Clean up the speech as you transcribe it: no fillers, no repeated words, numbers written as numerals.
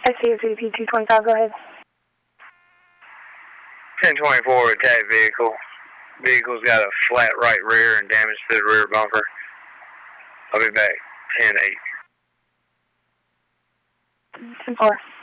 I see a CP-225, go ahead. 1024 attack vehicle. Vehicle's got a flat right rear and damage to the rear bumper. I'll be back 10-8. 10-4.